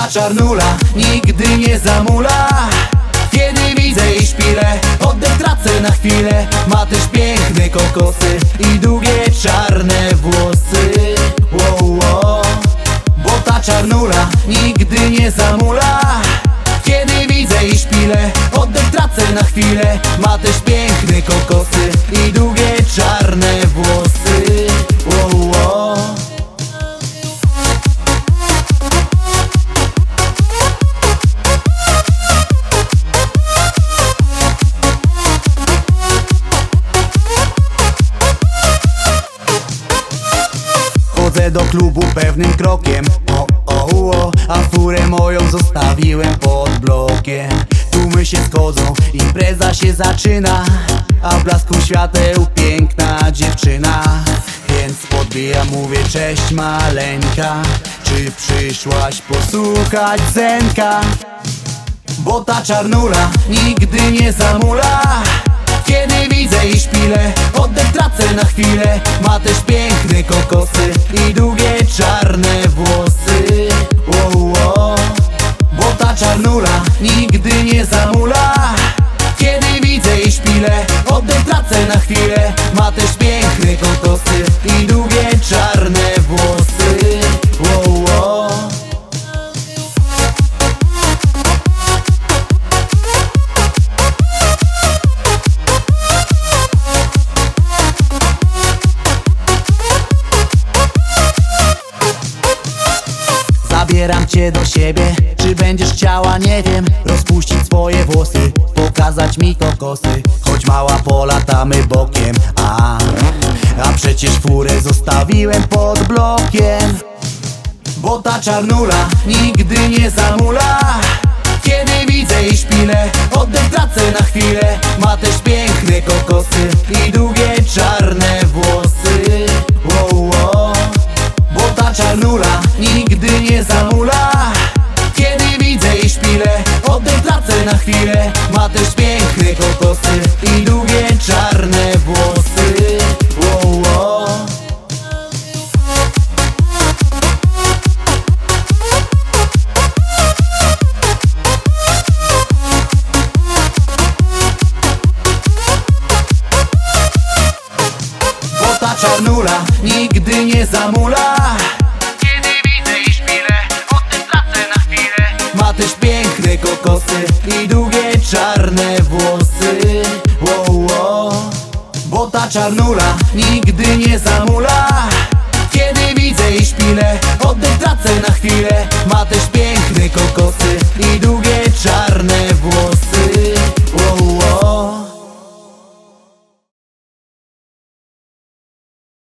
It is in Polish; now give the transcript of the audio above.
ta czarnula nigdy nie zamula. Kiedy widzę jej szpilę, oddech tracę na chwilę. Ma też piękne kokosy i długie czarne włosy. Wow, wow. Bo ta czarnula nigdy nie zamula. Kiedy widzę jej szpilę, oddech tracę na chwilę. Ma też piękne kokosy i długie czarne włosy. Wow, wow. Chodzę do klubu pewnym krokiem, a furę moją zostawiłem pod blokiem. Tłumy się schodzą, impreza się zaczyna, a w blasku świateł piękna dziewczyna. Więc podbijam, mówię: cześć maleńka, czy przyszłaś posłuchać Zenka? Bo ta czarnula nigdy nie zamula. Kiedy widzę jej szpilę, oddech tracę na chwilę. Ma też piękne kokosy i długie czarne włosy. Wow, wow. Bo ta czarnula nigdy nie zamula. Kiedy widzę jej szpilę, oddech tracę na chwilę. Ma też piękne kokosy i długie czarne włosy. Wow, wow. Zabieram cię do siebie, czy będziesz chciała, nie wiem. Rozpuścić swoje włosy, pokazać mi kokosy. Choć mała, polatamy bokiem, a przecież furę zostawiłem pod blokiem. Bo ta czarnula nigdy nie zamula. Kiedy widzę jej szpilę, oddech tracę na chwilę. Ma też piękne kokosy i długie czarne włosy. Wow, wow. Bo ta czarnula nigdy nie zamula. Kiedy widzę jej szpilę, oddech tracę na chwilę. Ma też piękne kokosy i długie czarne włosy. Wow, wow. Bo ta czarnula nigdy nie zamula. Kiedy widzę jej szpilę, oddech tracę na chwilę. Ma też piękne kokosy i długie czarne włosy. Wow, wow. Bo ta czarnula nigdy nie zamula. Kiedy widzę jej szpilę, oddech tracę na chwilę. Ma też piękne kokosy